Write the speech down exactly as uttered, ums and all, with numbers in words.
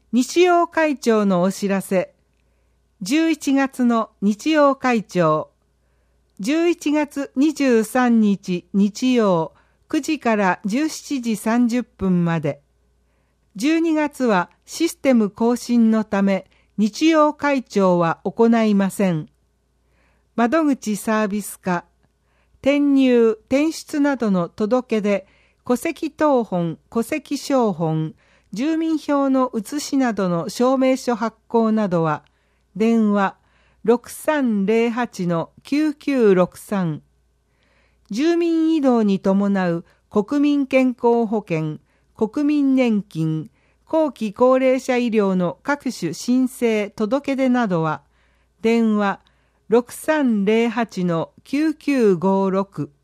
日曜会長のお知らせ。じゅういちがつの日曜会長。じゅういちがつにじゅうさんにち日曜くじからじゅうしちじさんじゅっぷんまで。じゅうにがつはシステム更新のため日曜会長は行いません。窓口サービス課、転入・転出などの届け出、戸籍謄本、戸籍抄本、住民票の写しなどの証明書発行などは、電話 ろくさんぜろはちのきゅうきゅうろくさん。住民移動に伴う国民健康保険、国民年金、後期高齢者医療の各種申請届け出などは、電話ろくさんぜろはちのきゅうきゅうごろく。